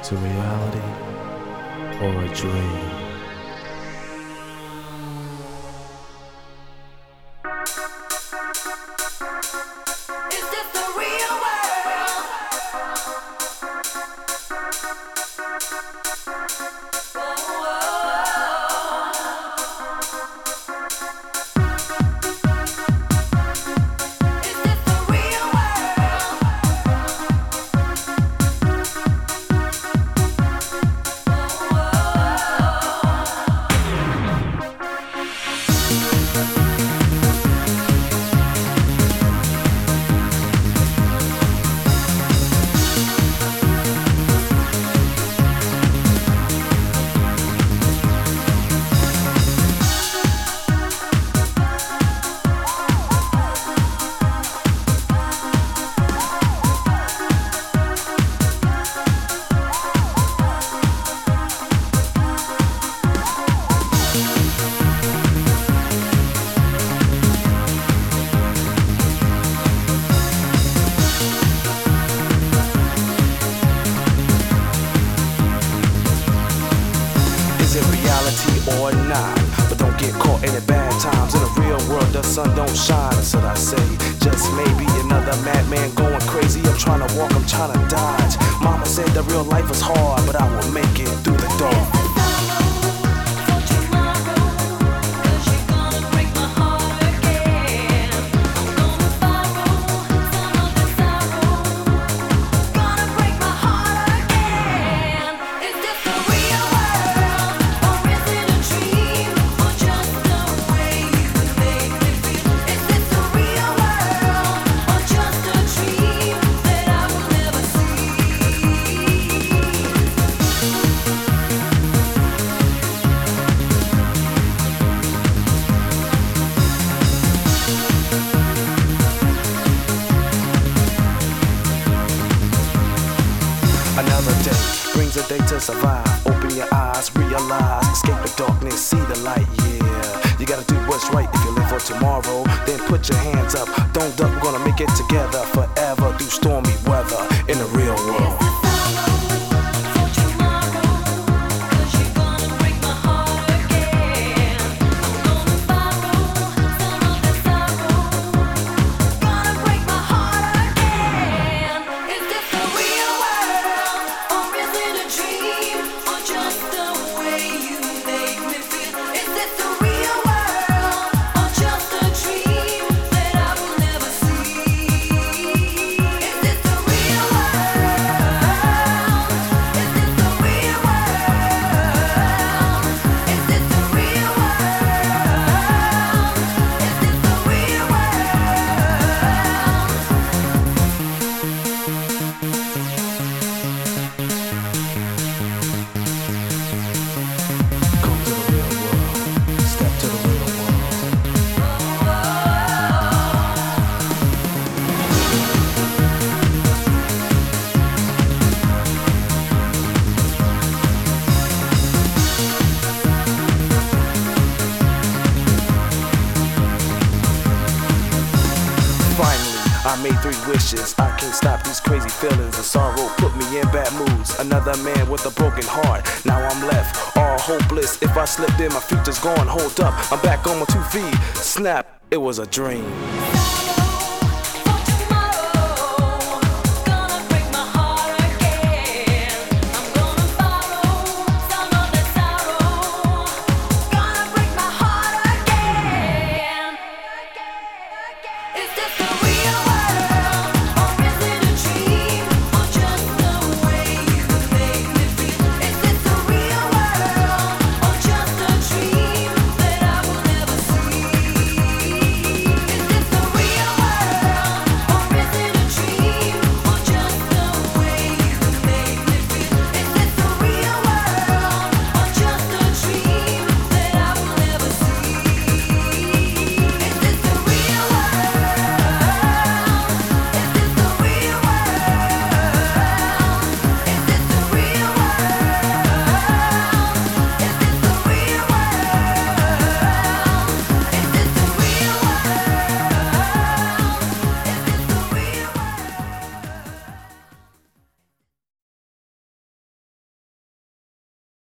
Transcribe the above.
to reality or a dream. Is this the real world? Is this the real Or not, but don't get caught in the bad times. In the real world, the sun don't shine, that's what I say. Just maybe another madman going crazy. I'm trying to walk, I'm trying to dodge. Mama said that real life is hard, but I will make it through the door. Another day brings a day to survive. Open your eyes, realize, escape the darkness, see the light, yeah. You gotta do what's right if you live for tomorrow. Then put your hands up, don't duck, we're gonna make it together forever through stormy weather in the real world. I made 3 wishes, I can't stop these crazy feelings. The sorrow put me in bad moods. Another man with a broken heart, now I'm left all hopeless. If I slip then my future's gone, hold up, I'm back on my 2 feet. Snap, it was a dream.